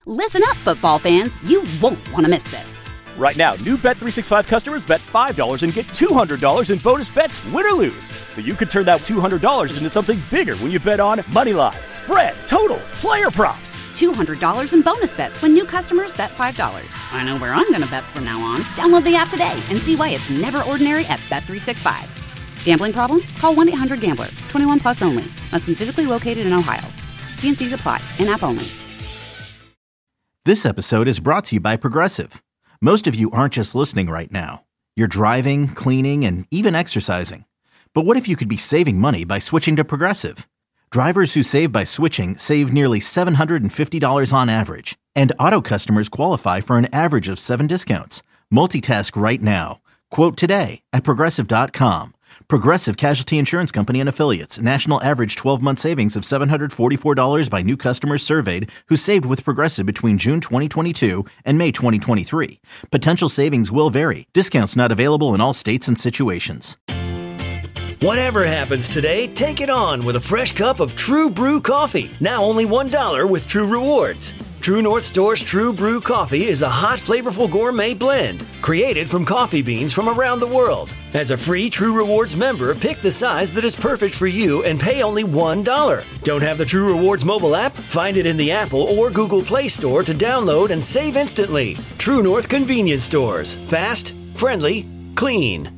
Listen up, football fans. You won't want to miss this. Right now, new Bet365 customers bet $5 and get $200 in bonus bets, win or lose. So you could turn that $200 into something bigger when you bet on money line, spread, totals, player props. $200 in bonus bets when new customers bet $5. I know where I'm going to bet from now on. Download the app today and see why it's never ordinary at Bet365. Gambling problem? Call 1-800-GAMBLER. 21 plus only. Must be physically located in Ohio. T&Cs apply. In-app only. This episode is brought to you by Progressive. Most of you aren't just listening right now. You're driving, cleaning, and even exercising. But what if you could be saving money by switching to Progressive? Drivers who save by switching save nearly $750 on average. And auto customers qualify for an average of 7 discounts. Multitask right now. Quote today at Progressive.com. Progressive Casualty Insurance Company and Affiliates. National average 12-month savings of $744 by new customers surveyed who saved with Progressive between June 2022 and May 2023. Potential savings will vary. Discounts not available in all states and situations. Whatever happens today, take it on with a fresh cup of True Brew coffee. Now only $1 with True Rewards. True North Store's True Brew coffee is a hot, flavorful gourmet blend created from coffee beans from around the world. As a free True Rewards member, pick the size that is perfect for you and pay only $1. Don't have the True Rewards mobile app? Find it in the Apple or Google Play Store to download and save instantly. True North Convenience Stores. Fast, friendly, clean.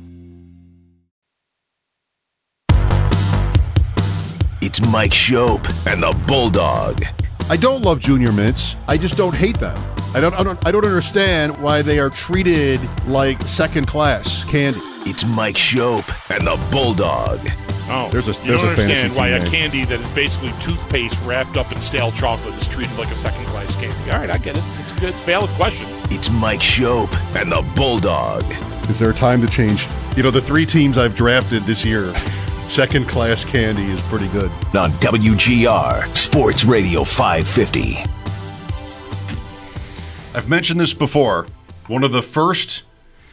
It's Mike Schopp and the Bulldog. I don't love Junior Mints. I just don't hate them. I don't understand why they are treated like second-class candy. It's Mike Schopp and the Bulldog. Oh, there's a you don't understand why a name. candy that is basically toothpaste wrapped up in stale chocolate is treated like a second-class candy. All right, I get it. It's a good, valid question. It's Mike Schopp and the Bulldog. Is there a time to change? You know, the 3 teams I've drafted this year, second-class candy is pretty good. On WGR Sports Radio 550. I've mentioned this before. One of the first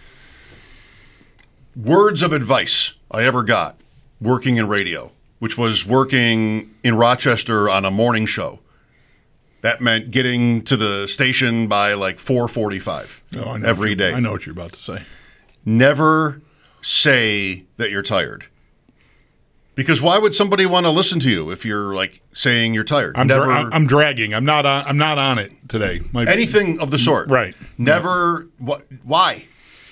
words of advice I ever got working in radio, which was working in Rochester on a morning show. That meant getting to the station by like 4:45 every day. I know what you're about to say. Never say that you're tired. Because why would somebody want to listen to you if you're like saying you're tired? I'm dragging. I'm not on it today. Anything of the sort. Right. Never. Why?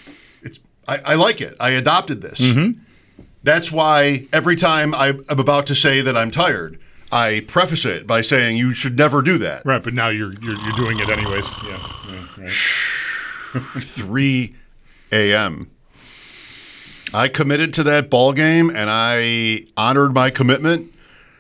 I like it. I adopted this. Mm-hmm. That's why every time I'm about to say that I'm tired, I preface it by saying you should never do that. Right, but now you're doing it anyways. Yeah, right. 3 a.m. I committed to that ball game, and I honored my commitment.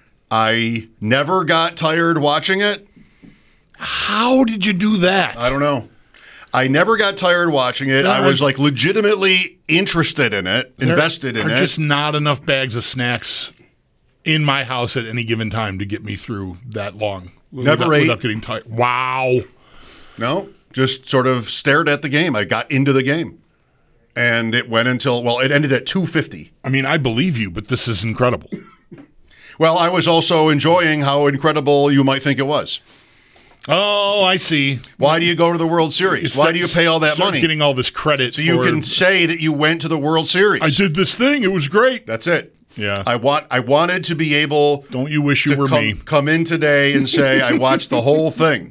I never got tired watching it. How did you do that? I don't know. I never got tired watching it. I was like legitimately interested in it, invested in it. There's just not enough bags of snacks in my house at any given time to get me through that long. Never ate. Without getting tired. Wow. No, just sort of stared at the game. I got into the game. And it went until, it ended at 2:50. I mean, I believe you, but this is incredible. Well, I was also enjoying how incredible you might think it was. Oh, I see. Why do you go to the World Series? Why do you pay all that money? Getting all this credit. So you can say that you went to the World Series. I did this thing. It was great. That's it. Yeah. I wanted to be able. Don't you wish you were me? Come in today and say I watched the whole thing,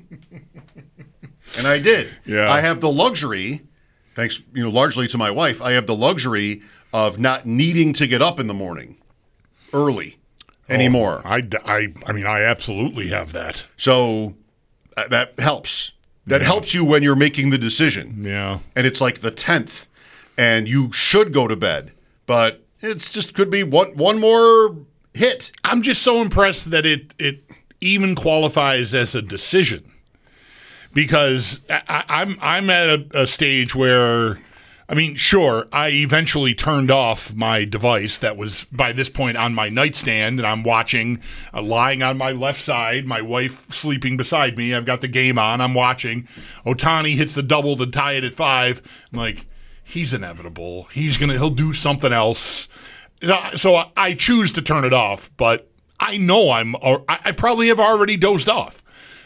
and I did. Yeah. I have the luxury. Thanks, largely to my wife, I have the luxury of not needing to get up in the morning early anymore. I mean, I absolutely have that. So that helps. That helps you when you're making the decision. Yeah. And it's like the 10th, and you should go to bed, but it's just could be one more hit. I'm just so impressed that it even qualifies as a decision. Because I'm at a stage where, I mean, sure, I eventually turned off my device that was by this point on my nightstand, and I'm watching, lying on my left side, my wife sleeping beside me. I've got the game on. I'm watching. Ohtani hits the double to tie it at 5. I'm like, he's inevitable. He'll do something else. So I choose to turn it off, but I know I probably have already dozed off.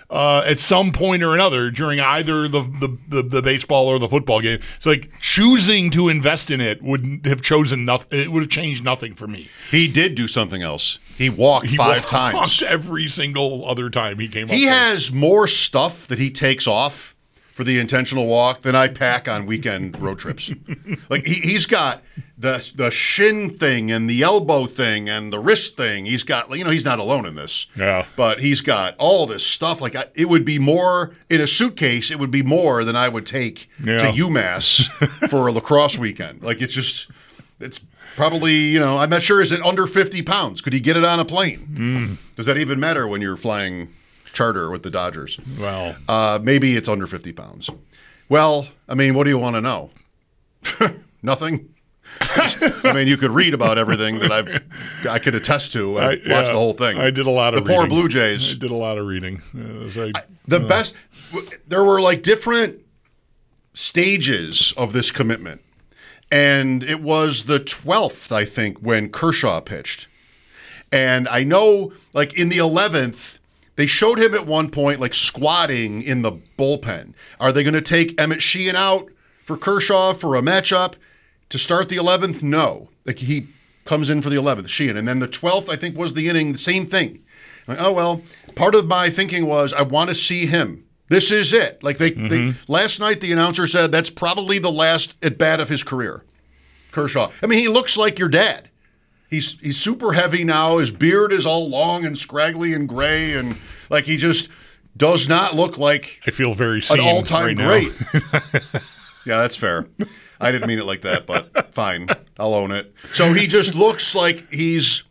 at some point or another during either the baseball or the football game. It's like choosing to invest in it wouldn't have chosen nothing. It would have changed nothing for me. He did do something else. He walked five times. Every single other time he came up. He has more stuff that he takes off for the intentional walk than I pack on weekend road trips. Like he's got the shin thing and the elbow thing and the wrist thing. He's got, he's not alone in this. Yeah. But he's got all this stuff. Like it would be more in a suitcase. It would be more than I would take to UMass for a lacrosse weekend. Like it's probably, I'm not sure. Is it under 50 pounds? Could he get it on a plane? Does that even matter when you're flying charter with the Dodgers? Well, maybe it's under 50 pounds. Well, I mean, what do you want to know? Nothing. I mean, you could read about everything that I could attest to and watch the whole thing. I did a lot of reading. The poor reading. Blue Jays. I did a lot of reading. Best. There were like different stages of this commitment, and it was the 12th, I think, when Kershaw pitched. And I know, like in the 11th, they showed him at one point like squatting in the bullpen. Are they going to take Emmett Sheehan out for Kershaw for a matchup to start the 11th? No. Like he comes in for the 11th, Sheehan. And then the 12th, I think, was the inning, the same thing. I'm like, oh, well, part of my thinking was I want to see him. This is it. Like they last night, the announcer said that's probably the last at bat of his career, Kershaw. I mean, he looks like your dad. He's super heavy now. His beard is all long and scraggly and gray, and like he just does not look like I feel very seen an all-time right great. Yeah, that's fair. I didn't mean it like that, but fine. I'll own it. So he just looks like he's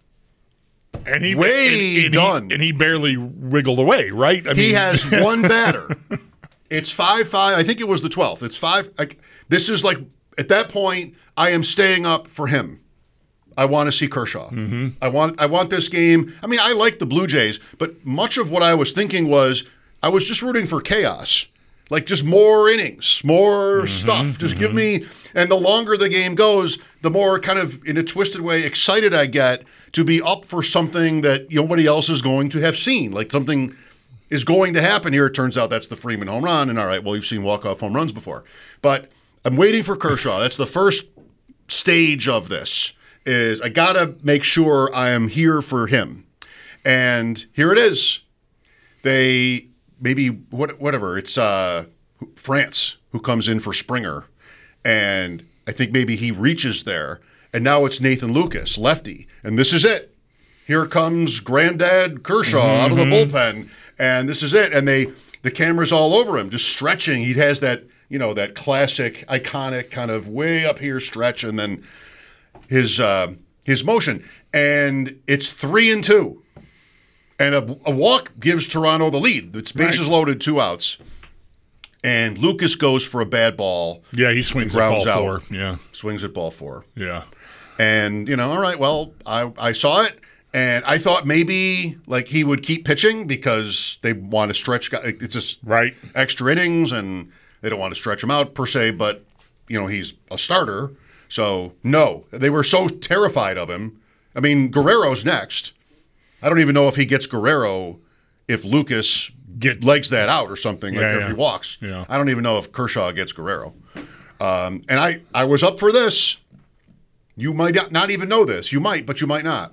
way done. And he barely wiggled away, right? I mean, he has one batter. It's 5-5. I think it was the 12th. It's 5. This is like, at that point, I am staying up for him. I want to see Kershaw. I want this game. I mean, I like the Blue Jays, but much of what I was thinking was I was just rooting for chaos. Like just more innings, more stuff. Just give me, and the longer the game goes, the more kind of, in a twisted way, excited I get to be up for something that nobody else is going to have seen. Like something is going to happen here. It turns out that's the Freeman home run, and all right, well, you've seen walk-off home runs before. But I'm waiting for Kershaw. That's the first stage of this. Is I got to make sure I am here for him. And here it is. They maybe whatever. It's France who comes in for Springer. And I think maybe he reaches there. And now it's Nathan Lucas, lefty. And this is it. Here comes Granddad Kershaw out of the bullpen. And this is it. And the camera's all over him, just stretching. He has that, that classic, iconic kind of way up here stretch, and then his motion, and it's 3-2, and a walk gives Toronto the lead. It's bases loaded, 2 outs, and Lucas goes for a bad ball. Yeah, he swings at ball 4. Yeah, swings at ball 4. Yeah, and all right. Well, I saw it, and I thought maybe like he would keep pitching because they want to stretch. It's just extra innings, and they don't want to stretch him out per se. But he's a starter. So, no, they were so terrified of him. I mean, Guerrero's next. I don't even know if he gets Guerrero if Lucas legs that out or something, if he walks. Yeah. I don't even know if Kershaw gets Guerrero. And I was up for this. You might not even know this. You might, but you might not.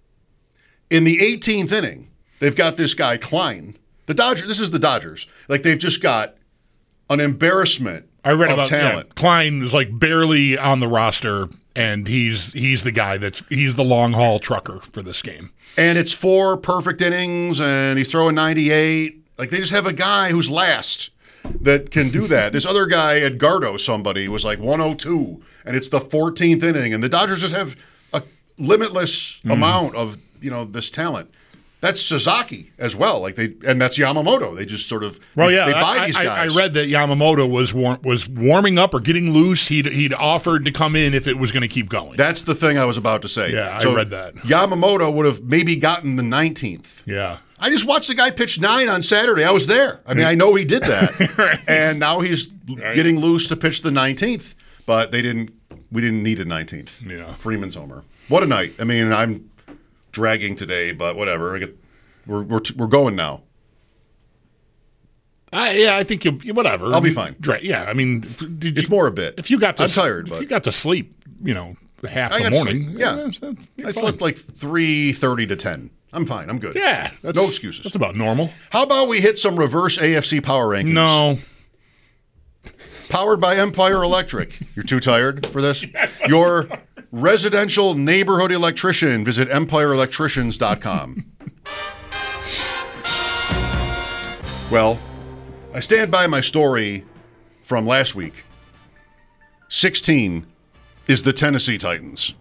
In the 18th inning, they've got this guy, Klein. The Dodgers. This is the Dodgers. Like, they've just got an embarrassment. I read of about talent. Yeah, Klein is like barely on the roster, and he's the guy he's the long haul trucker for this game. And it's 4 perfect innings, and he's throwing 98. Like they just have a guy who's last that can do that. This other guy, Edgardo, somebody was like 102, and it's the 14th inning, and the Dodgers just have a limitless amount of this talent. That's Sasaki as well. And that's Yamamoto. They just sort of they buy these guys. I read that Yamamoto was warming up or getting loose. He'd offered to come in if it was going to keep going. That's the thing I was about to say. Yeah, I read that. Yamamoto would have maybe gotten the 19th. Yeah. I just watched the guy pitch 9 on Saturday. I was there. I mean, I know he did that. Right. And now he's getting loose to pitch the 19th. But we didn't need a 19th. Yeah. Freeman's homer. What a night. I mean, I'm dragging today, but whatever. We're going now. I think you whatever. I'll be fine. Yeah, I mean, It's more a bit. If you got to, I'm tired, if but you got to sleep, half I the got to morning. sleep. Yeah. you're I fine. slept like 3:30 to 10. I'm fine. I'm good. Yeah, No excuses. That's about normal. How about we hit some reverse AFC power rankings? No. Powered by Empire Electric. You're too tired for this? Your residential neighborhood electrician. Visit empireelectricians.com. Well, I stand by my story from last week. 16 is the Tennessee Titans.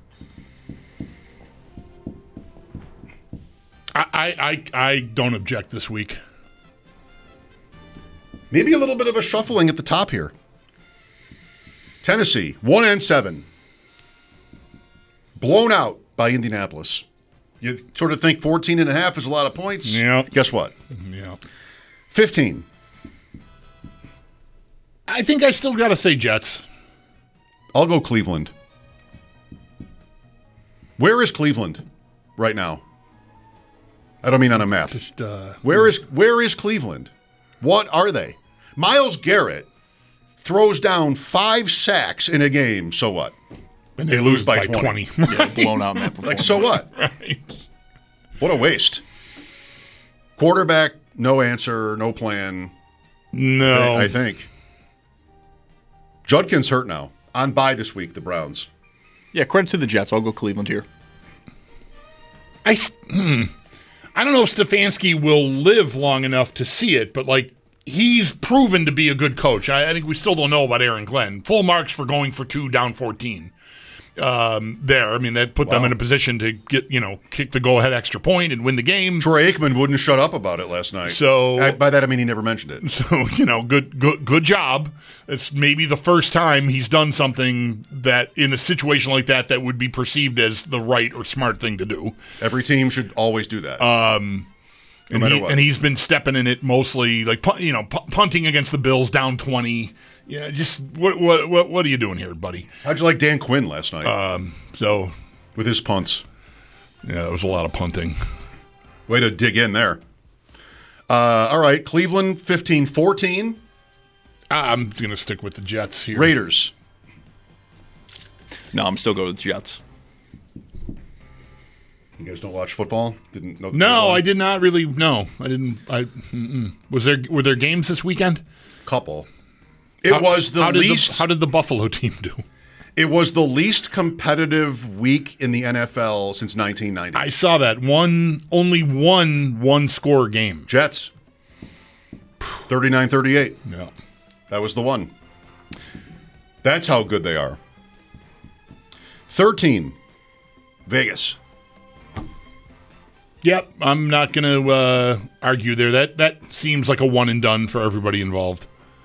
I don't object this week. Maybe a little bit of a shuffling at the top here. Tennessee, 1-7. Blown out by Indianapolis. You sort of think 14.5 is a lot of points. Yeah. Guess what? Yeah. 15. I think I still got to say Jets. I'll go Cleveland. Where is Cleveland right now? I don't mean on a map. Just Where is Cleveland? What are they? Myles Garrett throws down 5 sacks in a game. So what? and they lose by 20. Yeah, blown out in that performance. Like, so what? Right. What a waste. Quarterback, no answer, no plan. No. I think. Judkins hurt now. On bye this week, the Browns. Yeah, credit to the Jets. I'll go Cleveland here. I don't know if Stefanski will live long enough to see it, but like he's proven to be a good coach. I think we still don't know about Aaron Glenn. Full marks for going for 2 down 14. There, I mean that put them in a position to get kick the go ahead extra point and win the game. Troy Aikman wouldn't shut up about it last night. So by that I mean he never mentioned it. So good job. It's maybe the first time he's done something that in a situation like that would be perceived as the right or smart thing to do. Every team should always do that. No matter what. And he's been stepping in it mostly, like punting against the Bills down 20. Yeah, just what are you doing here, buddy? How'd you like Dan Quinn last night? So with his punts. Yeah, there was a lot of punting. Way to dig in there. All right, Cleveland 15-14. I'm going to stick with the Jets here. Raiders. No, I'm still going with the Jets. You guys don't watch football? Didn't know? No, I did not really. No, I didn't. Were there games this weekend? Couple. It was the least. How did the Buffalo team do? It was the least competitive week in the NFL since 1990. I saw that only one score game. Jets. 39-38. No, that was the one. That's how good they are. 13. Vegas. Yep, I'm not going to argue there. That seems like a one and done for everybody involved.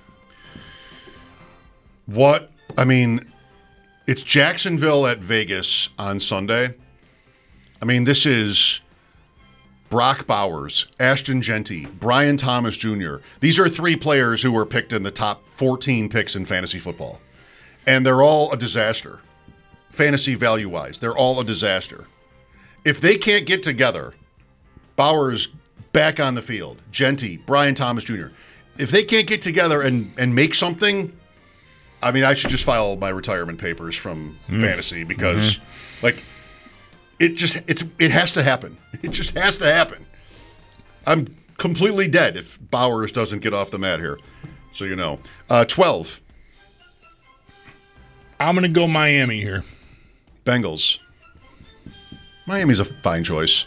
What? I mean, it's Jacksonville at Vegas on Sunday. I mean, this is Brock Bowers, Ashton Genty, Brian Thomas Jr. These are 3 players who were picked in the top 14 picks in fantasy football. And they're all a disaster. Fantasy value-wise, they're all a disaster. If they can't get together, Bowers back on the field, Genty, Brian Thomas Jr., if they can't get together and make something, I mean, I should just file my retirement papers from fantasy because, it has to happen. It just has to happen. I'm completely dead if Bowers doesn't get off the mat here. So 12. I'm going to go Miami here. Bengals. Miami's a fine choice.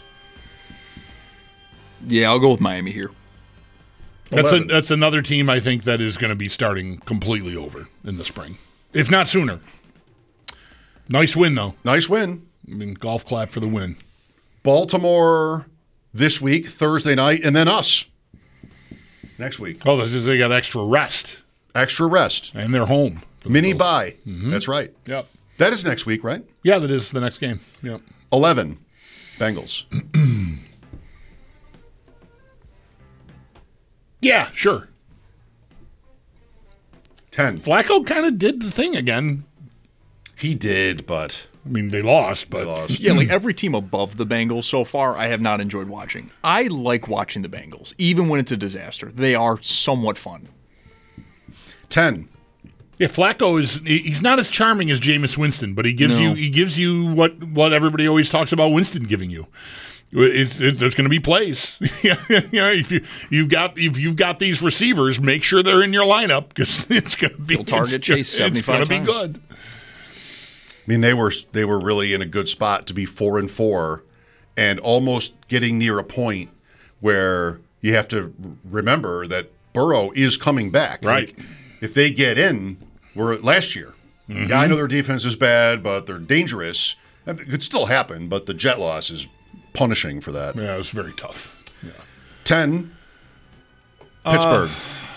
Yeah, I'll go with Miami here. That's another team I think that is going to be starting completely over in the spring, if not sooner. Nice win, though. Nice win. I mean, golf clap for the win. Baltimore this week, Thursday night, and then us next week. Oh, they got extra rest. Extra rest. And they're home. Mini bye. Mm-hmm. That's right. Yep. That is next week, right? Yeah, that is the next game. Yep. 11. Bengals. Yeah, sure. 10. Flacco kind of did the thing again. He did, but I mean, they lost, but They lost. Yeah, like every team above the Bengals so far, I have not enjoyed watching. I like watching the Bengals, even when it's a disaster. They are somewhat fun. 10. yeah, Flacco he's not as charming as Jameis Winston, but he gives you what everybody always talks about Winston giving you. There's going to be plays. If you've got these receivers, make sure they're in your lineup because it's going to be He'll target Chase 75 It's going to be times. good. I mean, they were really in a good spot to be 4-4 and almost getting near a point where you have to remember that Burrow is coming back. Right. Like, if they get in, we're at last year. Mm-hmm. Yeah, I know their defense is bad, but they're dangerous. It could still happen, but the Jet loss is punishing for that. Yeah, it was very tough. 10, Pittsburgh.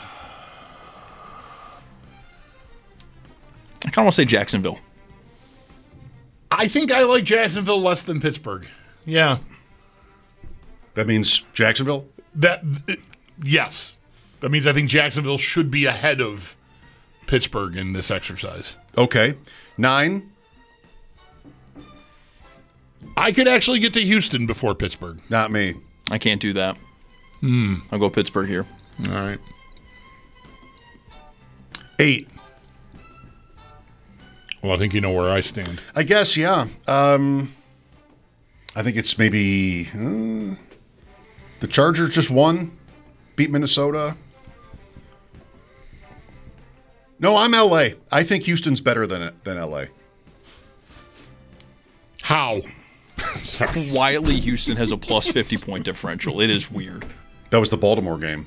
I kind of want to say Jacksonville. I think I like Jacksonville less than Pittsburgh. Yeah. That means Jacksonville? Yes. That means I think Jacksonville should be ahead of Pittsburgh in this exercise. Okay. 9, I could actually get to Houston before Pittsburgh. not me. I can't do that. I'll go Pittsburgh here. All right. 8. Well, I think you know where I stand. I guess, yeah. I think it's maybe the Chargers just won, beat Minnesota. No, I'm LA. I think Houston's better than LA. How? Sorry. Quietly, Houston has a plus 50 point differential. It is weird. That was the Baltimore game.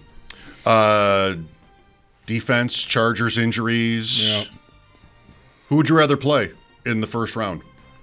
Defense, Chargers injuries. Yeah. Who would you rather play in the first round?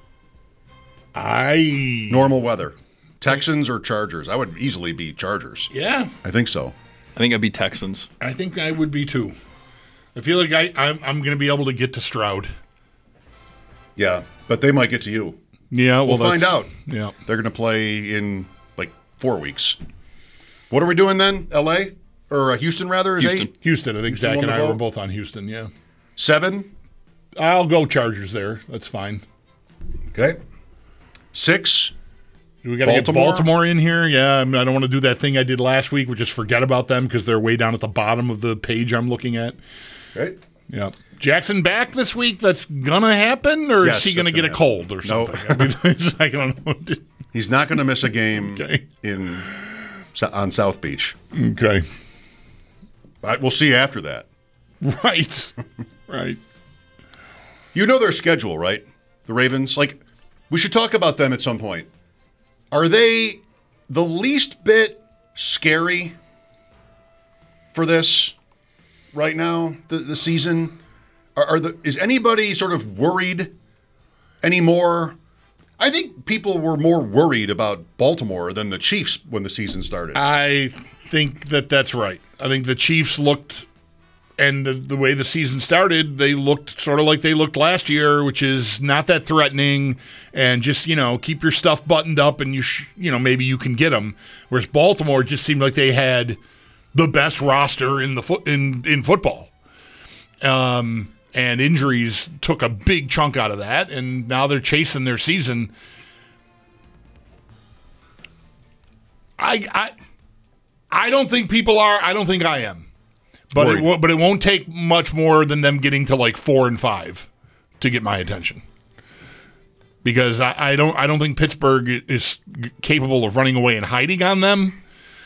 I Normal weather. Texans or Chargers? I would easily be Chargers. Yeah, I think so. I think I'd be Texans. I think I would be too. I feel like I'm going to be able to get to Stroud. Yeah, but they might get to you. Yeah, well, We'll find out. Yeah. They're going to play in like 4 weeks. What are we doing then? L.A. or Houston rather? Is Houston. 8? Houston. I think Houston Zach won and the I were vote? both on Houston. Yeah. 7. I'll go Chargers there. That's fine. Okay. 6. Do we got to get Baltimore? Baltimore in here? Yeah, I don't want to do that thing I did last week, which is forget about them because they're way down at the bottom of the page I'm looking at. Okay. Yeah. Jackson back this week? That's going to happen? Or Yes, is he going to that's get a gonna cold or No. something? I mean, I don't know. He's not going to miss a game Okay. on South Beach. Okay. We'll see after that. Right. Right. You know their schedule, right? The Ravens? Like, we should talk about them at some point. Are they the least bit scary for this right now, the season? Is anybody sort of worried anymore? I think people were more worried about Baltimore than the Chiefs when the season started. I think that's right. I think the Chiefs looked, and the way the season started, they looked sort of like they looked last year, which is not that threatening, and just keep your stuff buttoned up, and maybe you can get them. Whereas Baltimore just seemed like they had the best roster in football, and injuries took a big chunk out of that, and now they're chasing their season. I don't think people are. I don't think I am. But it won't take much more than them getting to like 4 and 5 to get my attention. Because I don't think Pittsburgh is capable of running away and hiding on them.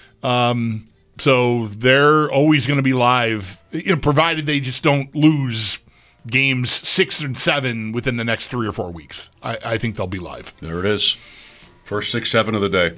So they're always going to be live, provided they just don't lose games 6 and 7 within the next 3 or 4 weeks. I think they'll be live. There it is. First 6, 7 of the day.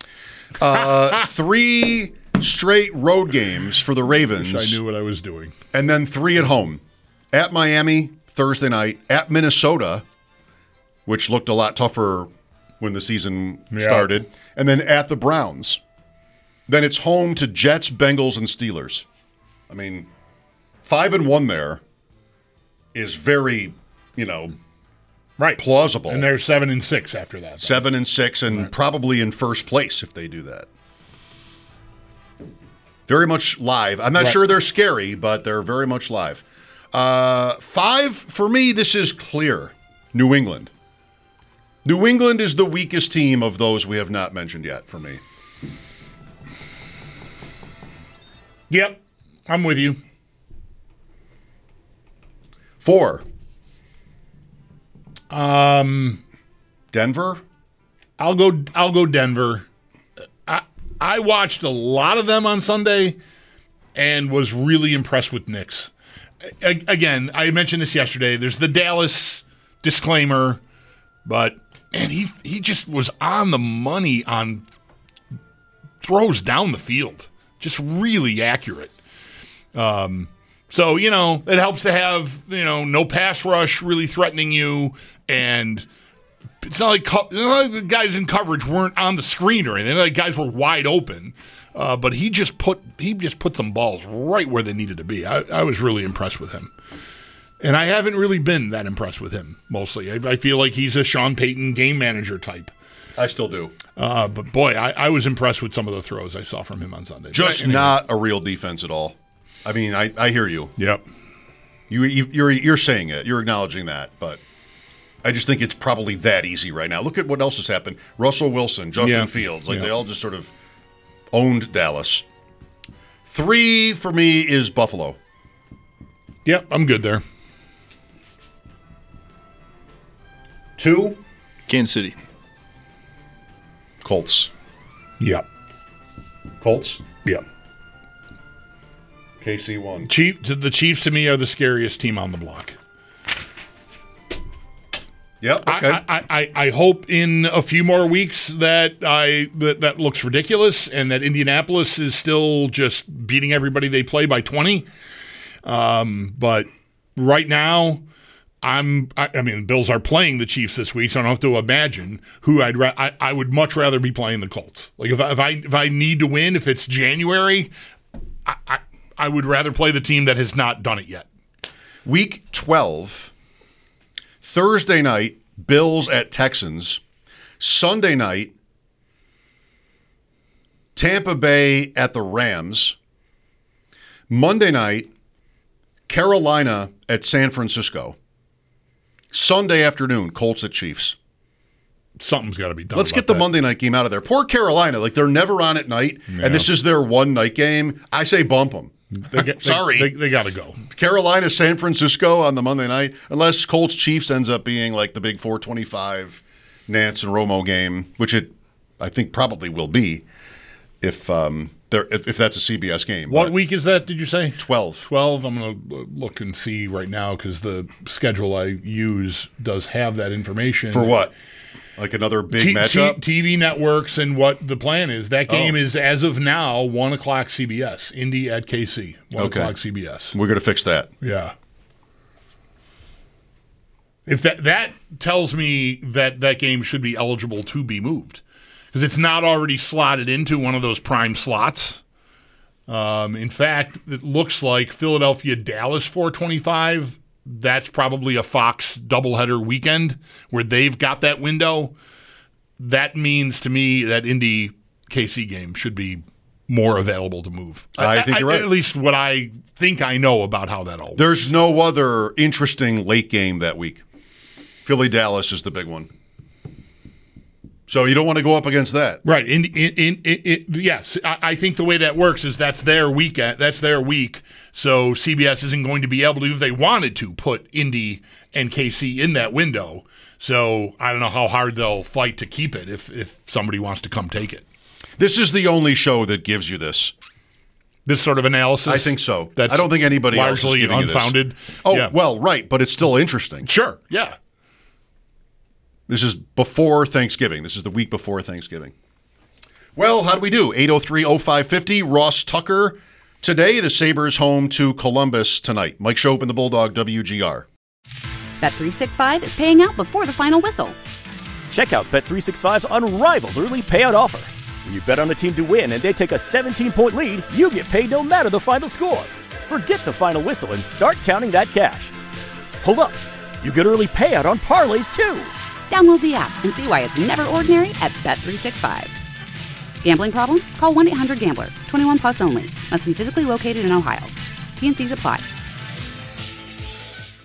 3 straight road games for the Ravens. Wish I knew what I was doing. And then 3 at home. At Miami, Thursday night. At Minnesota, which looked a lot tougher when the season started. And then at the Browns. Then it's home to Jets, Bengals, and Steelers. I mean, 5-1 there is very, right, plausible. And they're 7 and 6 after that. 7-6, and probably in first place if they do that. Very much live. I'm not sure they're scary, but they're very much live. 5, for me, this is clear. New England. New England is the weakest team of those we have not mentioned yet for me. Yep, I'm with you. 4. Denver? I'll go Denver. I watched a lot of them on Sunday and was really impressed with Knicks. Again, I mentioned this yesterday. There's the Dallas disclaimer, but man, he just was on the money on throws down the field. Just really accurate. So, it helps to have, no pass rush really threatening you, and it's not like the guys in coverage weren't on the screen or anything. Like guys were wide open, but he just put some balls right where they needed to be. I was really impressed with him, and I haven't really been that impressed with him. Mostly, I feel like he's a Sean Payton game manager type. I still do. But boy, I was impressed with some of the throws I saw from him on Sunday. Just not a real defense at all. I mean, I hear you. Yep. You're saying it. You're acknowledging that, but I just think it's probably that easy right now. Look at what else has happened. Russell Wilson, Justin Fields, they all just sort of owned Dallas. 3 for me is Buffalo. Yep, I'm good there. 2, Kansas City. Colts. Yep. Colts? Yep. KC 1. The Chiefs to me are the scariest team on the block. Yep. Okay. I hope in a few more weeks that looks ridiculous and that Indianapolis is still just beating everybody they play by 20. But right now, I mean, the Bills are playing the Chiefs this week, so I don't have to imagine who I would much rather be playing the Colts. Like if I need to win, if it's January, I would rather play the team that has not done it yet. Week 12, Thursday night, Bills at Texans. Sunday night, Tampa Bay at the Rams. Monday night, Carolina at San Francisco. Sunday afternoon, Colts at Chiefs. Something's got to be done. Let's get the Monday night game out of there. Poor Carolina. They're never on at night, and this is their one night game. I say bump them. Sorry. They got to go. Carolina, San Francisco on the Monday night, unless Colts Chiefs ends up being like the big 425 Nance and Romo game, which I think probably will be if that's a CBS game. What week is that, did you say? 12. 12. I'm going to look and see right now because the schedule I use does have that information. For what? Like another big matchup? TV networks and what the plan is. That game is, as of now, 1 o'clock CBS. Indy at KC. 1 o'clock CBS. We're going to fix that. Yeah. If that tells me that game should be eligible to be moved. Because it's not already slotted into one of those prime slots. In fact, it looks like Philadelphia-Dallas 425. That's probably a Fox doubleheader weekend where they've got that window. That means to me that Indy KC game should be more available to move. I think you're right. At least what I think I know about how that all works. There's no other interesting late game that week. Philly-Dallas is the big one. So you don't want to go up against that. Right. Yes. I think the way that works is that's their weekend. That's their week. So CBS isn't going to be able to, if they wanted to, put Indy and KC in that window. So I don't know how hard they'll fight to keep it if somebody wants to come take it. This is the only show that gives you this. This sort of analysis? I think so. That's I don't think anybody else is giving unfounded. You this. Oh, yeah. Well, right, but it's still interesting. Sure, yeah. This is before Thanksgiving. This is the week before Thanksgiving. Well, how do we do? 803-0550. Ross Tucker. Today, the Sabres home to Columbus tonight. Mike Shope and the Bulldog, WGR. Bet365 is paying out before the final whistle. Check out Bet365's unrivaled early payout offer. When you bet on a team to win and they take a 17-point lead, you get paid no matter the final score. Forget the final whistle and start counting that cash. Hold up. You get early payout on parlays, too. Download the app and see why it's never ordinary at Bet365. Gambling problem? Call 1-800-GAMBLER. 21 plus only. Must be physically located in Ohio. T&Cs apply.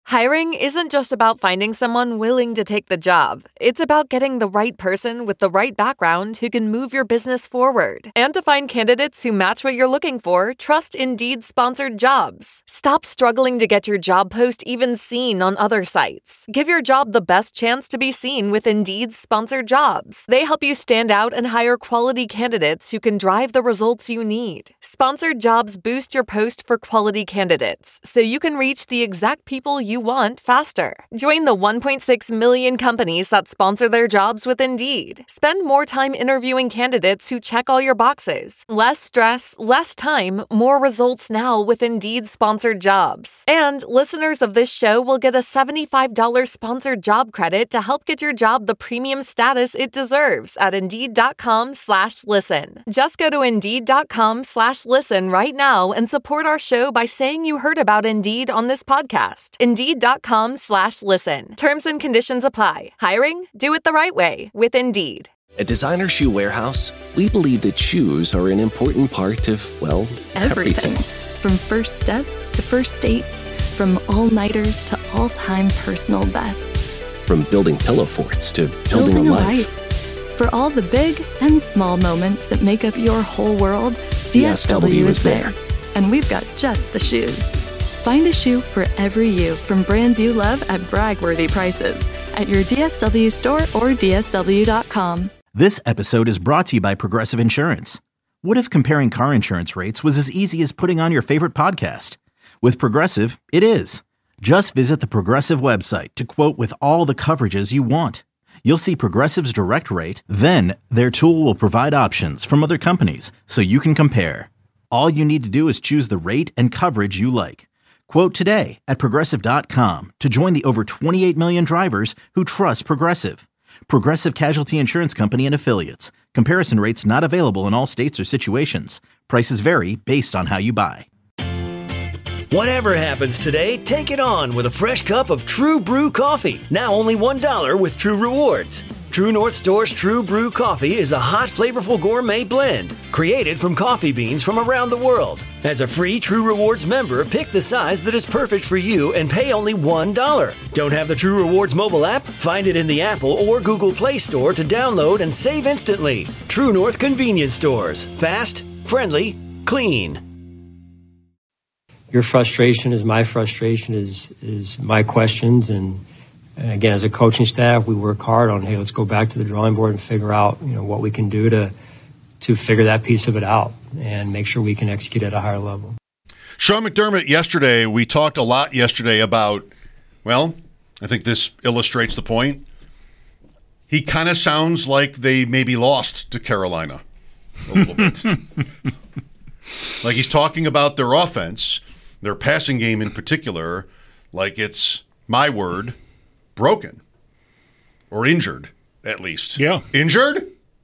Hiring isn't just about finding someone willing to take the job. It's about getting the right person with the right background who can move your business forward. And to find candidates who match what you're looking for, trust Indeed-sponsored jobs. Stop struggling to get your job post even seen on other sites. Give your job the best chance to be seen with Indeed-sponsored jobs. They help you stand out and hire quality candidates who can drive the results you need. Sponsored jobs boost your post for quality candidates, so you can reach the exact people you want faster. Join the 1.6 million companies that sponsor their jobs with Indeed. Spend more time interviewing candidates who check all your boxes. Less stress, less time, more results now with Indeed-sponsored jobs. And listeners of this show will get a $75 sponsored job credit to help get your job the premium status it deserves at Indeed.com/listen. Just go to Indeed.com/listen right now and support our show by saying you heard about Indeed on this podcast. Indeed.com/listen. Terms and conditions apply. Hiring? Do it the right way with Indeed. At Designer Shoe Warehouse, we believe that shoes are an important part of, well, everything. From first steps to first dates, from all-nighters to all-time personal bests. From building pillow forts to building a life. For all the big and small moments that make up your whole world, DSW is there. And we've got just the shoes. Find a shoe for every you from brands you love at brag-worthy prices at your DSW store or DSW.com. This episode is brought to you by Progressive Insurance. What if comparing car insurance rates was as easy as putting on your favorite podcast? With Progressive, it is. Just visit the Progressive website to quote with all the coverages you want. You'll see Progressive's direct rate, then their tool will provide options from other companies so you can compare. All you need to do is choose the rate and coverage you like. Quote today at Progressive.com to join the over 28 million drivers who trust Progressive. Progressive Casualty Insurance Company and Affiliates. Comparison rates not available in all states or situations. Prices vary based on how you buy. Whatever happens today, take it on with a fresh cup of True Brew coffee. Now only $1 with True Rewards. True North Store's True Brew coffee is a hot, flavorful gourmet blend created from coffee beans from around the world. As a free True Rewards member, pick the size that is perfect for you and pay only $1. Don't have the True Rewards mobile app? Find it in the Apple or Google Play Store to download and save instantly. True North convenience stores. Fast, friendly, clean. Your frustration is my frustration, is my questions. And again, as a coaching staff, we work hard on, hey, let's go back to the drawing board and figure out, what we can do to figure that piece of it out and make sure we can execute at a higher level. Sean McDermott yesterday, we talked a lot yesterday about, well, I think this illustrates the point. He kind of sounds like they maybe lost to Carolina a little bit. Like he's talking about their offense, their passing game in particular, like it's, my word, broken or injured, at least. Yeah. Injured?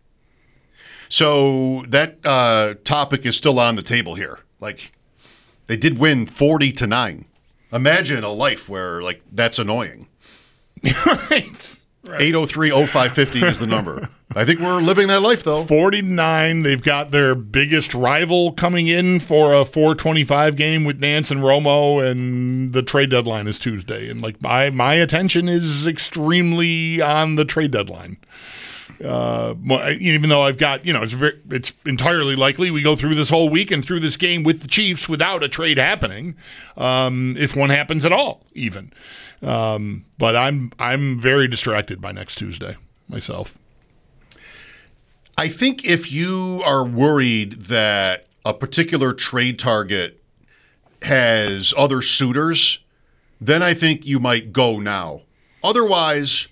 So that topic is still on the table here. Like, they did win 40-9. Imagine a life where, like, that's annoying. Right. 803-0550 is the number. I think we're living that life, though. 40-9. They've got their biggest rival coming in for a 425 game with Nance and Romo, and the trade deadline is Tuesday. And like my attention is extremely on the trade deadline. Even though I've got, it's entirely likely we go through this whole week and through this game with the Chiefs without a trade happening, if one happens at all, even. But I'm very distracted by next Tuesday myself. I think if you are worried that a particular trade target has other suitors, then I think you might go now. Otherwise,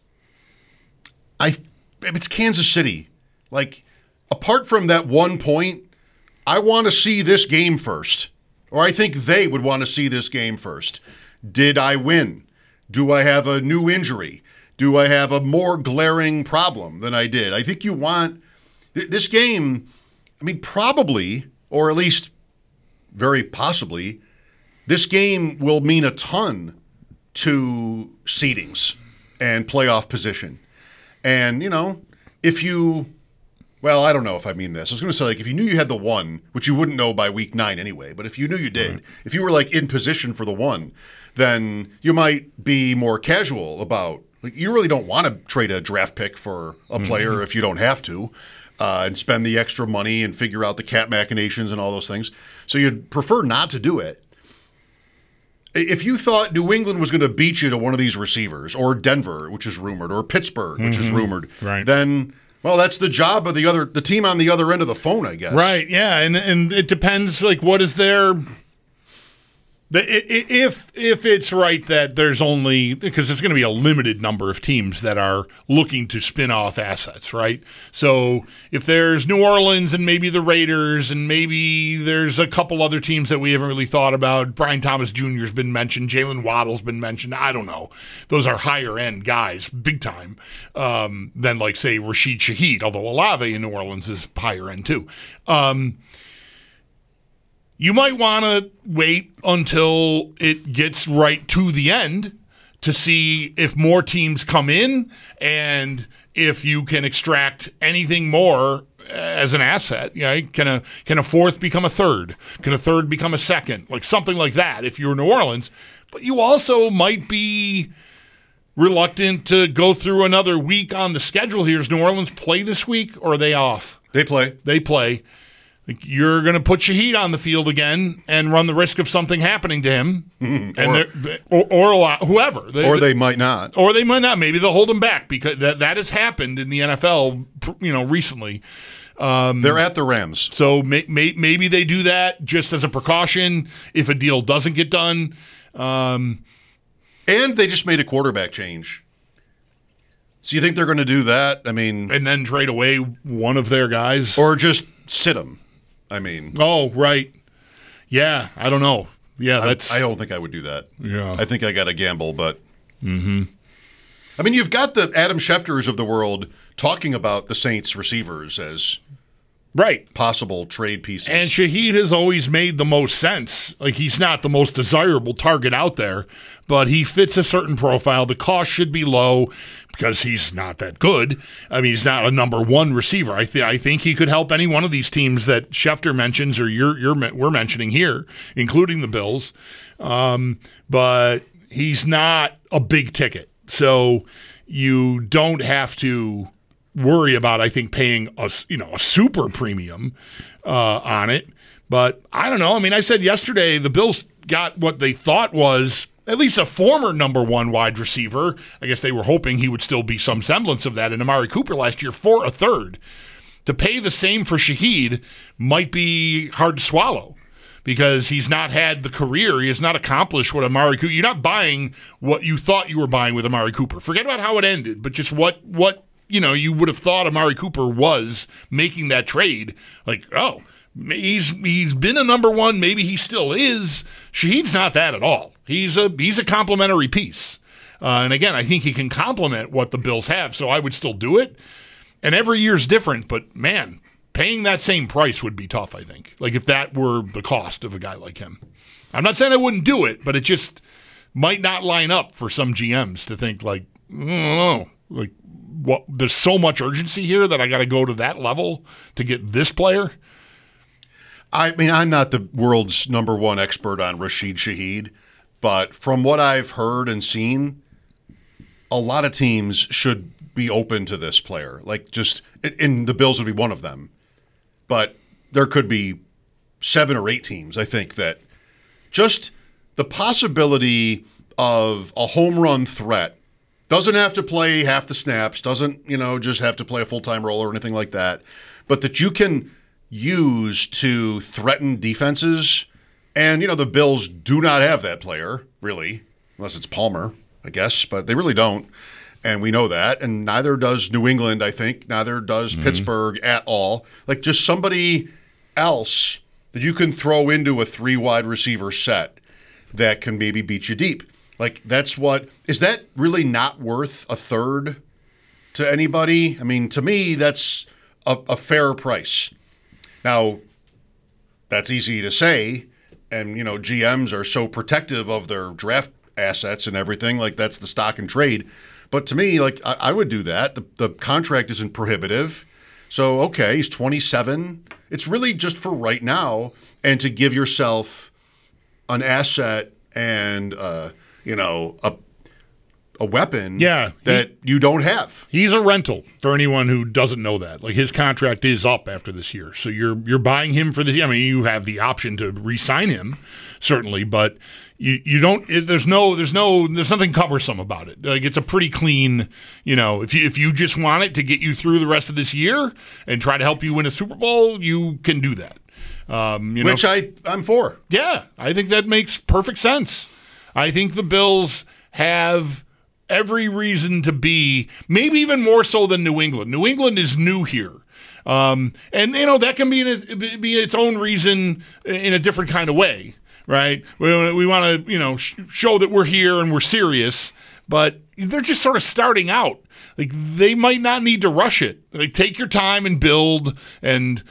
it's Kansas City. Like, apart from that one point, I want to see this game first. Or I think they would want to see this game first. Did I win? Do I have a new injury? Do I have a more glaring problem than I did? I think you want this game, probably, or at least very possibly, this game will mean a ton to seedings and playoff position. And, if you Well, I don't know if I mean this. I was going to say, like, if you knew you had the one, which you wouldn't know by week 9 anyway, but if you knew you did, if you were, like, in position for the one, then you might be more casual about, like, you really don't want to trade a draft pick for a player if you don't have to, and spend the extra money and figure out the cap machinations and all those things. So you'd prefer not to do it. If you thought New England was going to beat you to one of these receivers, or Denver, which is rumored, or Pittsburgh, which is rumored, then... Well, that's the job of the team on the other end of the phone, I guess. Right, yeah, and it depends, like, what is their... If it's right that there's only... Because there's going to be a limited number of teams that are looking to spin off assets, right? So if there's New Orleans and maybe the Raiders and maybe there's a couple other teams that we haven't really thought about. Brian Thomas Jr. has been mentioned. Jalen Waddle's been mentioned. I don't know. Those are higher-end guys, big time, than, like, say, Rashid Shaheed, although Olave in New Orleans is higher-end too. You might want to wait until it gets right to the end to see if more teams come in and if you can extract anything more as an asset. Can a fourth become a third? Can a third become a second? Like something like that if you're New Orleans. But you also might be reluctant to go through another week on the schedule here. Does New Orleans play this week or are they off? They play. They play. You're going to put Shaheed on the field again and run the risk of something happening to him, or whoever. They might not. Or they might not. Maybe they'll hold him back because that has happened in the NFL, recently. They're at the Rams, so maybe they do that just as a precaution if a deal doesn't get done. And they just made a quarterback change. So you think they're going to do that? I mean, and then trade away one of their guys, or just sit them? I mean, oh, right. Yeah, I don't know. Yeah, I don't think I would do that. Yeah. I think I got to gamble, but I mean, you've got the Adam Schefters of the world talking about the Saints receivers as possible trade pieces. And Shaheed has always made the most sense. Like, he's not the most desirable target out there, but he fits a certain profile. The cost should be low because he's not that good. I mean, he's not a number one receiver. I think he could help any one of these teams that Schefter mentions or we're mentioning here, including the Bills. But he's not a big ticket. So you don't have to worry about, I think, paying a super premium on it. But I don't know. I mean, I said yesterday the Bills got what they thought was at least a former number one wide receiver. I guess they were hoping he would still be some semblance of that in Amari Cooper last year for a third. To pay the same for Shaheed might be hard to swallow because he's not had the career. He has not accomplished what Amari Cooper. You're not buying what you thought you were buying with Amari Cooper. Forget about how it ended, but just what you would have thought Amari Cooper was making that trade. Like, oh, he's been a number one. Maybe he still is. Shaheed's not that at all. He's a complimentary piece. And again, I think he can complement what the Bills have, so I would still do it. And every year's different, but man, paying that same price would be tough, I think. Like if that were the cost of a guy like him. I'm not saying I wouldn't do it, but it just might not line up for some GMs to think like, I don't know, like what? There's so much urgency here that I got to go to that level to get this player. I mean, I'm not the world's number one expert on Rashid Shaheed, but from what I've heard and seen, a lot of teams should be open to this player. Like and the Bills would be one of them. But there could be 7 or 8 teams, I think, that just the possibility of a home run threat, doesn't have to play half the snaps, doesn't, just have to play a full-time role or anything like that, but that you can use to threaten defenses. And, the Bills do not have that player, really, unless it's Palmer, I guess, but they really don't. And we know that. And neither does New England, I think. Neither does Pittsburgh at all. Like, just somebody else that you can throw into a 3 wide receiver set that can maybe beat you deep. Like, is that really not worth a third to anybody? I mean, to me, that's a fair price. Now, that's easy to say, and, GMs are so protective of their draft assets and everything, like that's the stock and trade. But to me, like, I would do that. The contract isn't prohibitive. So, okay, he's 27. It's really just for right now and to give yourself an asset and, a weapon that you don't have. He's a rental for anyone who doesn't know that. Like, his contract is up after this year. So you're buying him for this year. I mean, you have the option to re-sign him, certainly, but you don't there's nothing cumbersome about it. Like, it's a pretty clean, if you just want it to get you through the rest of this year and try to help you win a Super Bowl, you can do that. Which I'm for. Yeah, I think that makes perfect sense. I think the Bills have every reason to be, maybe even more so than New England. New England is new here. And that can be its own reason in a different kind of way, right? We want to, show that we're here and we're serious, but they're just sort of starting out. Like, they might not need to rush it. Like, take your time and build and,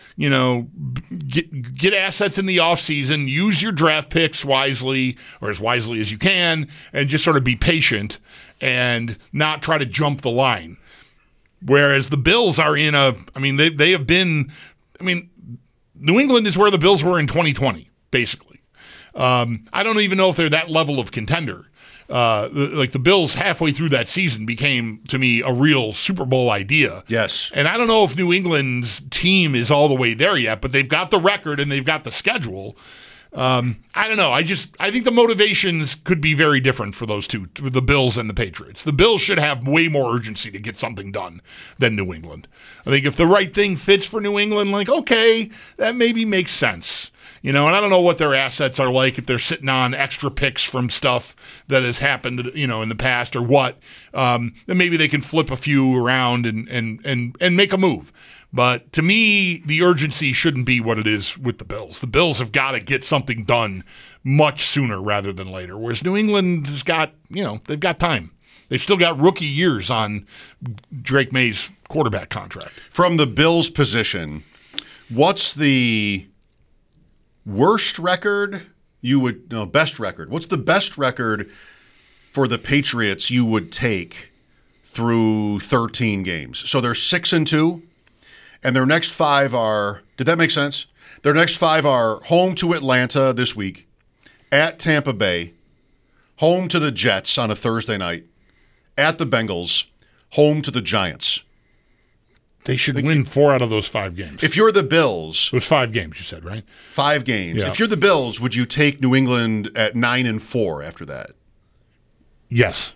get assets in the offseason, use your draft picks wisely, or as wisely as you can, and just sort of be patient and not try to jump the line. Whereas the Bills are they have been, New England is where the Bills were in 2020, basically. I don't even know if they're that level of contender. The Bills halfway through that season became, to me, a real Super Bowl idea. Yes. And I don't know if New England's team is all the way there yet, but they've got the record and they've got the schedule. I don't know. I think the motivations could be very different for those two, the Bills and the Patriots. The Bills should have way more urgency to get something done than New England. I think if the right thing fits for New England, okay, that maybe makes sense. And I don't know what their assets are like, if they're sitting on extra picks from stuff that has happened, in the past or what. Then maybe they can flip a few around and make a move. But to me, the urgency shouldn't be what it is with the Bills. The Bills have got to get something done much sooner rather than later, whereas New England has got, they've got time. They've still got rookie years on Drake May's quarterback contract. From the Bills' position, what's the worst record best record? What's the best record for the Patriots you would take through 13 games? So they're 6-2, and their next 5 are, did that make sense? Their next 5 are home to Atlanta this week, at Tampa Bay, home to the Jets on a Thursday night, at the Bengals, home to the Giants. They should win 4 out of those 5 games. If you're the Bills... It was 5 games, you said, right? 5 games. Yeah. If you're the Bills, would you take New England at 9-4 after that? Yes.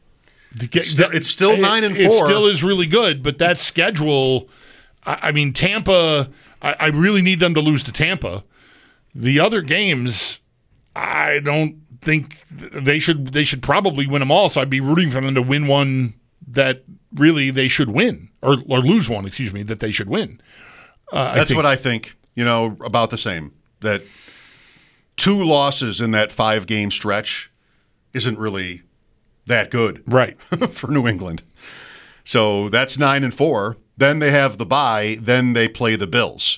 It's still 9-4. It still is really good, but that schedule... Tampa... I really need them to lose to Tampa. The other games, I don't think they should probably win them all, so I'd be rooting for them to win one that really they should win, or lose one, that they should win. That's what I think, about the same. That 2 losses in that 5-game stretch isn't really that good. Right. For New England. So that's 9-4. Then they have the bye. Then they play the Bills.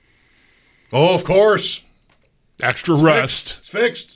Oh, of course. Extra rest. It's fixed.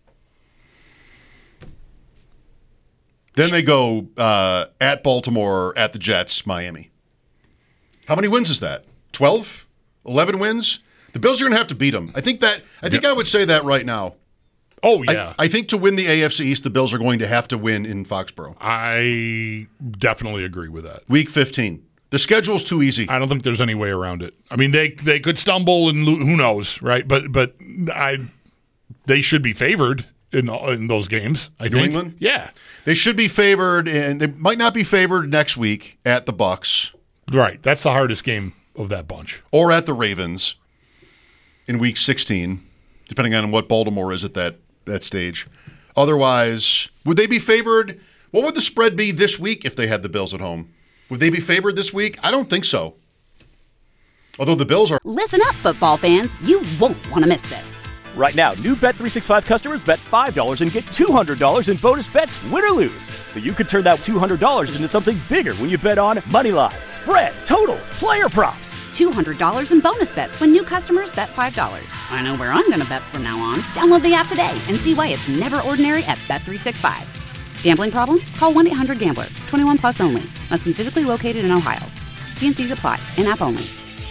Then they go at Baltimore, at the Jets, Miami. How many wins is that? 12? 11 wins? The Bills are going to have to beat them. I think I would say that right now. Oh, yeah. I think to win the AFC East, the Bills are going to have to win in Foxborough. I definitely agree with that. Week 15. The schedule's too easy. I don't think there's any way around it. They could stumble and who knows, right? But they should be favored in those games, I think. New England? Yeah. They should be favored, and they might not be favored next week at the Bucs. Right. That's the hardest game of that bunch. Or at the Ravens in week 16, depending on what Baltimore is at that stage. Otherwise, would they be favored? What would the spread be this week if they had the Bills at home? Would they be favored this week? I don't think so. Although the Bills are... Listen up, football fans. You won't want to miss this. Right now, new Bet365 customers bet $5 and get $200 in bonus bets, win or lose. So you could turn that $200 into something bigger when you bet on Moneyline, spread, totals, player props. $200 in bonus bets when new customers bet $5. I know where I'm going to bet from now on. Download the app today and see why it's never ordinary at Bet365. Gambling problem? Call 1-800-GAMBLER. 21 plus only. Must be physically located in Ohio. T&Cs apply. In-app only.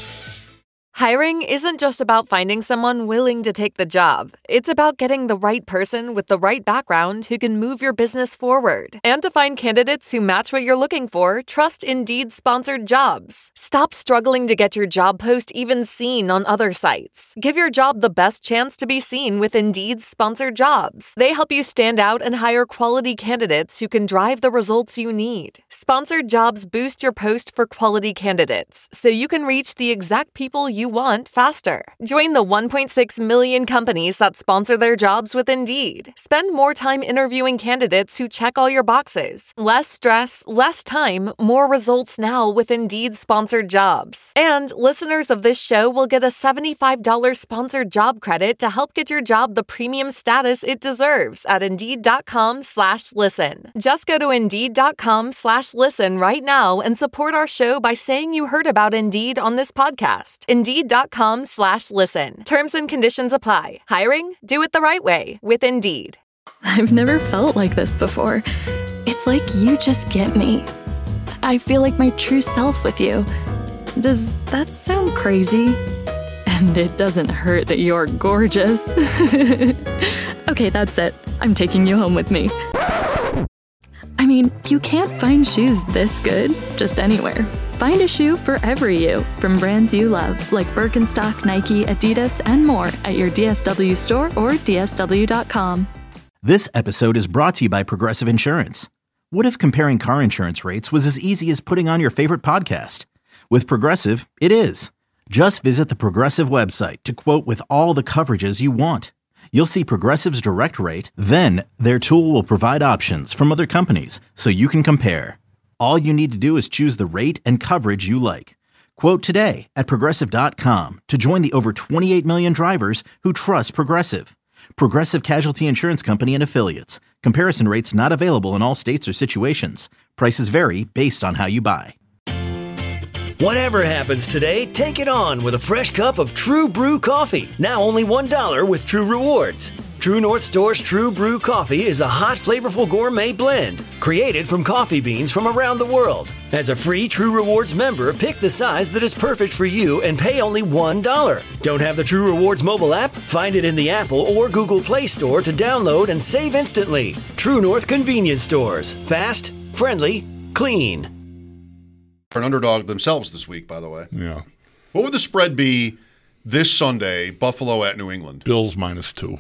Hiring isn't just about finding someone willing to take the job. It's about getting the right person with the right background who can move your business forward. And to find candidates who match what you're looking for, trust Indeed-sponsored jobs. Stop struggling to get your job post even seen on other sites. Give your job the best chance to be seen with Indeed-sponsored jobs. They help you stand out and hire quality candidates who can drive the results you need. Sponsored jobs boost your post for quality candidates, so you can reach the exact people you want faster. Join the 1.6 million companies that sponsor their jobs with Indeed. Spend more time interviewing candidates who check all your boxes. Less stress, less time, more results now with Indeed-sponsored jobs. And listeners of this show will get a $75 sponsored job credit to help get your job the premium status it deserves at Indeed.com/listen. Just go to Indeed.com/listen right now and support our show by saying you heard about Indeed on this podcast. Indeed.com/listen. Terms and conditions apply. Hiring? Do it the right way with Indeed. I've never felt like this before. It's like you just get me. I feel like my true self with you. Does that sound crazy? And it doesn't hurt that you're gorgeous. Okay, that's it. I'm taking you home with me. I mean, you can't find shoes this good just anywhere. Find a shoe for every you from brands you love, like Birkenstock, Nike, Adidas, and more at your DSW store or DSW.com. This episode is brought to you by Progressive Insurance. What if comparing car insurance rates was as easy as putting on your favorite podcast? With Progressive, it is. Just visit the Progressive website to quote with all the coverages you want. You'll see Progressive's direct rate, then their tool will provide options from other companies so you can compare. All you need to do is choose the rate and coverage you like. Quote today at Progressive.com to join the over 28 million drivers who trust Progressive. Progressive Casualty Insurance Company and Affiliates. Comparison rates not available in all states or situations. Prices vary based on how you buy. Whatever happens today, take it on with a fresh cup of True Brew coffee. Now only $1 with True Rewards. True North Store's True Brew coffee is a hot, flavorful gourmet blend created from coffee beans from around the world. As a free True Rewards member, pick the size that is perfect for you and pay only $1. Don't have the True Rewards mobile app? Find it in the Apple or Google Play Store to download and save instantly. True North Convenience Stores. Fast, friendly, clean. An underdog themselves this week, by the way. Yeah. What would the spread be this Sunday, Buffalo at New England? Bills -2.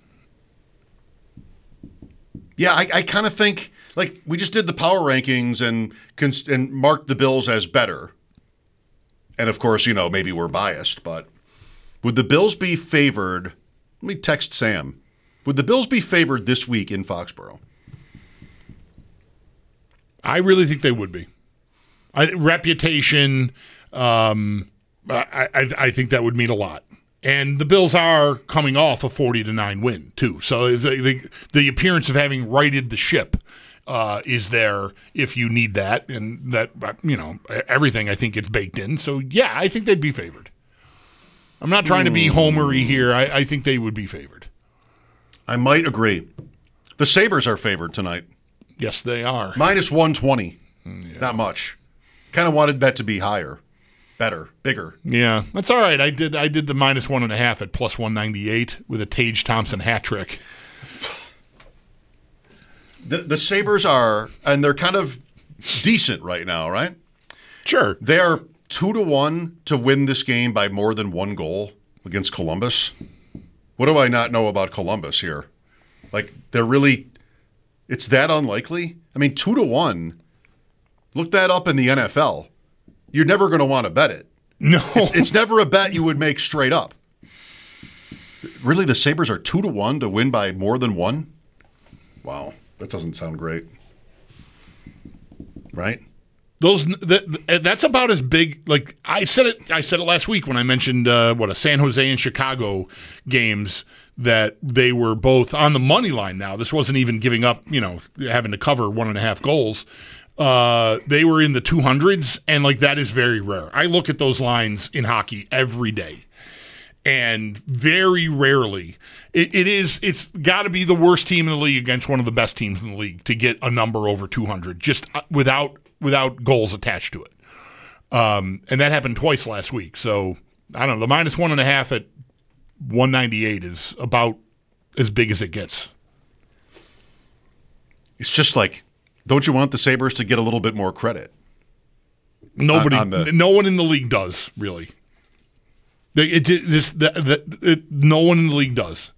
Yeah, I kind of think, like, we just did the power rankings and marked the Bills as better. And, of course, you know, maybe we're biased, but would the Bills be favored? Let me text Sam. Would the Bills be favored this week in Foxborough? I really think they would be. Reputation, I think that would mean a lot. And the Bills are coming off a 40-9 win, too. So the appearance of having righted the ship is there if you need that. And that, you know, everything I think gets baked in. So, yeah, I think they'd be favored. I'm not trying to be homery here. I think they would be favored. I might agree. The Sabres are favored tonight. Yes, they are. -120. Yeah. Not much. Kind of wanted that to be higher. Better, bigger. Yeah, that's all right. I did the -1.5 at +198 with a Tage Thompson hat trick. The Sabres are, and they're kind of decent right now, right? Sure. They are 2-1 to win this game by more than one goal against Columbus. What do I not know about Columbus here? Like, they're really, it's that unlikely? I mean, 2-1, look that up in the NFL. You're never going to want to bet it. No. It's never a bet you would make straight up. Really, the Sabres are 2-1 to win by more than one? Wow, that doesn't sound great. Right? That's about as big. Like I said it last week when I mentioned a San Jose and Chicago games that they were both on the money line. Now this wasn't even giving up, you know, having to cover 1.5 goals. They were in the 200s, and like that is very rare. I look at those lines in hockey every day, and very rarely it's got to be the worst team in the league against one of the best teams in the league to get a number over 200, just without goals attached to it. And that happened twice last week. So, I don't know. The minus 1.5 at 198 is about as big as it gets. It's just like, don't you want the Sabres to get a little bit more credit? No one in the league does, really. No one in the league does.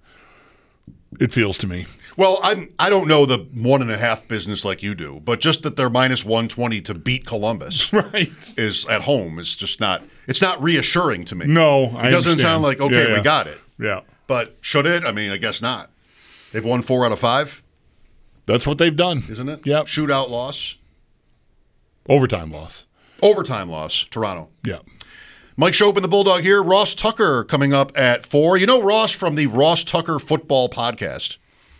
It feels to me. Well, I don't know the 1.5 business like you do, but just that they're minus 120 to beat Columbus right. is at home is just not. It's not reassuring to me. No, it doesn't sound like okay, we got it. Yeah, but should it? I mean, I guess not. They've won 4 out of 5. That's what they've done, isn't it? Yeah. Shootout loss. Overtime loss. Toronto. Yeah. Mike Schopp and the Bulldog here. Ross Tucker coming up at 4. You know Ross from the Ross Tucker Football Podcast,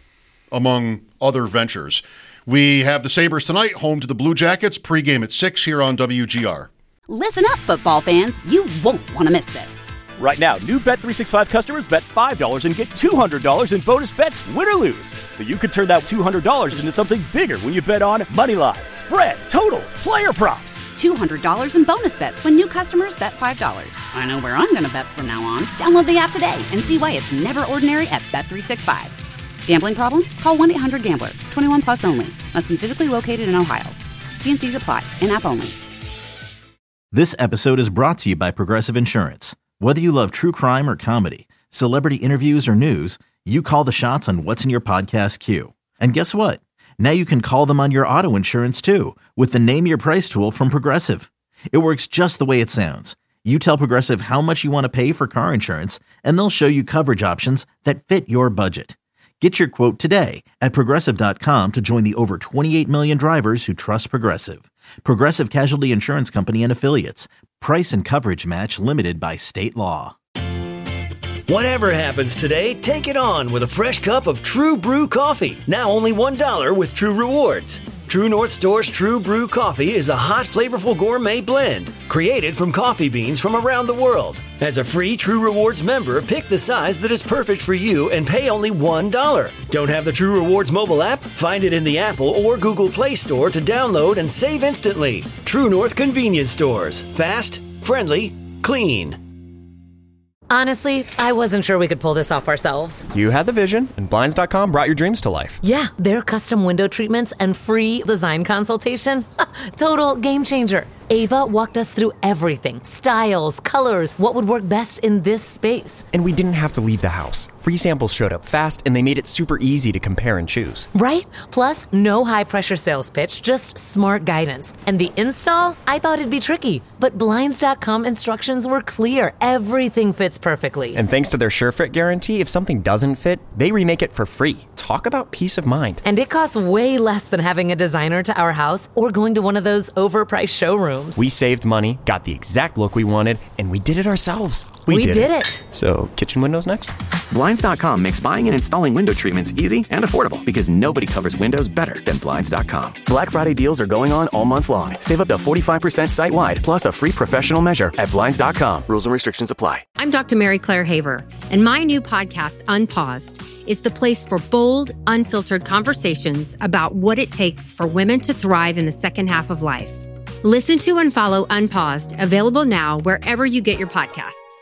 among other ventures. We have the Sabres tonight, home to the Blue Jackets, pregame at 6 here on WGR. Listen up, football fans. You won't want to miss this. Right now, new Bet365 customers bet $5 and get $200 in bonus bets, win or lose. So you could turn that $200 into something bigger when you bet on moneyline, spread, totals, player props. $200 in bonus bets when new customers bet $5. I know where I'm going to bet from now on. Download the app today and see why it's never ordinary at Bet365. Gambling problem? Call 1-800-GAMBLER. 21 plus only. Must be physically located in Ohio. T&Cs apply. In-app only. This episode is brought to you by Progressive Insurance. Whether you love true crime or comedy, celebrity interviews or news, you call the shots on what's in your podcast queue. And guess what? Now you can call them on your auto insurance too with the Name Your Price tool from Progressive. It works just the way it sounds. You tell Progressive how much you want to pay for car insurance, and they'll show you coverage options that fit your budget. Get your quote today at Progressive.com to join the over 28 million drivers who trust Progressive. Progressive Casualty Insurance Company and Affiliates. Price and coverage match limited by state law. Whatever happens today, take it on with a fresh cup of True Brew coffee. Now only $1 with True Rewards. True North Store's True Brew coffee is a hot, flavorful gourmet blend created from coffee beans from around the world. As a free True Rewards member, pick the size that is perfect for you and pay only $1. Don't have the True Rewards mobile app? Find it in the Apple or Google Play Store to download and save instantly. True North Convenience Stores. Fast, friendly, clean. Honestly, I wasn't sure we could pull this off ourselves. You had the vision, and Blinds.com brought your dreams to life. Yeah, their custom window treatments and free design consultation. Total game changer. Ava walked us through everything. Styles, colors, what would work best in this space. And we didn't have to leave the house. Free samples showed up fast, and they made it super easy to compare and choose. Right? Plus, no high-pressure sales pitch, just smart guidance. And the install? I thought it'd be tricky. But Blinds.com instructions were clear. Everything fits perfectly. And thanks to their SureFit guarantee, if something doesn't fit, they remake it for free. Talk about peace of mind. And it costs way less than having a designer to our house or going to one of those overpriced showrooms. We saved money, got the exact look we wanted, and we did it ourselves. We did it. So, kitchen windows next? Blinds.com makes buying and installing window treatments easy and affordable because nobody covers windows better than Blinds.com. Black Friday deals are going on all month long. Save up to 45% site-wide, plus a free professional measure at Blinds.com. Rules and restrictions apply. I'm Dr. Mary Claire Haver, and my new podcast, Unpaused, is the place for bold, unfiltered conversations about what it takes for women to thrive in the second half of life. Listen to and follow Unpaused, available now wherever you get your podcasts.